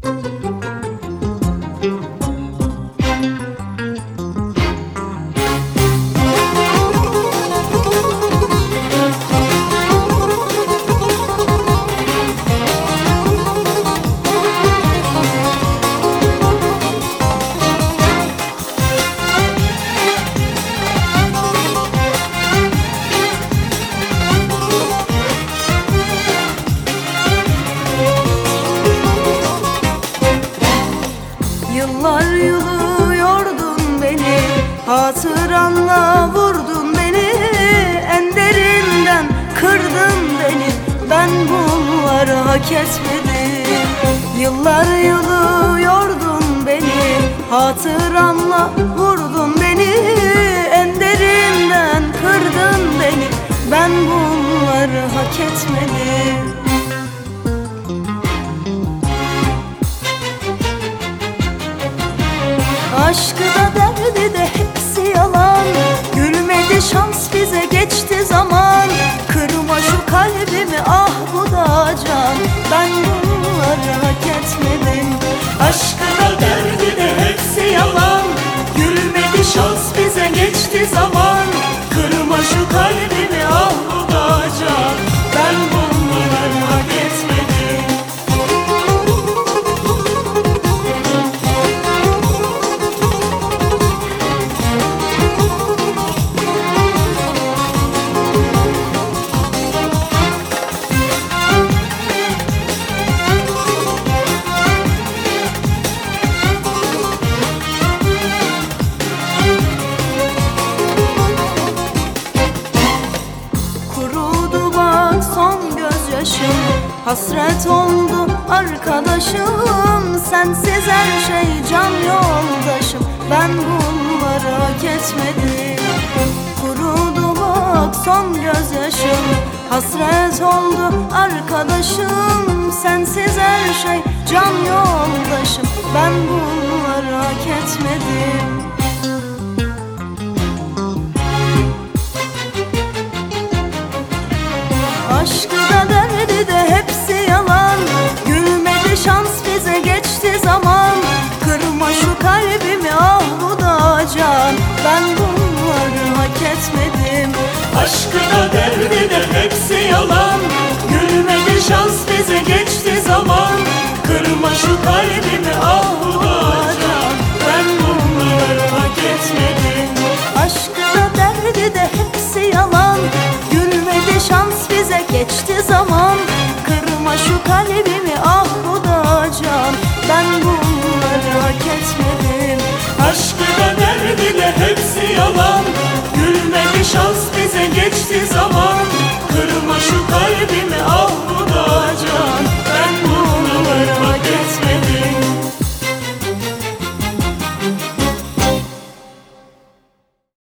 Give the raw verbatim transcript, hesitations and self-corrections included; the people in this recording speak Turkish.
Yıllar yılı yordun beni, hatıranla vurdun beni, en derinden kırdın beni, ben bunları hak etmedim. Yıllar yılı yordun beni, hatıranla vurdun beni, en derinden kırdın beni, ben bunları hak etmedim. Aşkı da derdi de hepsi yalan, gülmedi şans bize geçti zaman. Kırma şu kalbimi ah bu da can, ben bunları hak etmedim. Aşkı da derdi de hepsi yalan, gülmedi şans bize geçti zaman. Kırma şu kalbimi ah bu da can, ben bunları hak etmedim. Hasret oldu arkadaşım, sensiz her şey can yoldaşım, ben bunları hak etmedim. Kurudu bak son gözyaşım, hasret oldu arkadaşım, sensiz her şey can yoldaşım, ben bunları hak etmedim. Aşkı da derdi de hepsi yalan, gülmedi şans bize geçti zaman. Kırma şu kalbimi ah bu da can, ben bunları hak etmedim. Aşkı da derdi de hepsi yalan, gülmedi şans bize geçti zaman. Kırma şu kalbimi ah bu da can, ben bunları hak etmedim. Aşkı da derdi de hepsi yalan, gülmedi şans bize geçti zaman. Kırma şu kalbimi ah bu da can, ben bunları hak etmedim. Aşkı da derdi de hepsi yalan, gülmedi şans bize geçti zaman.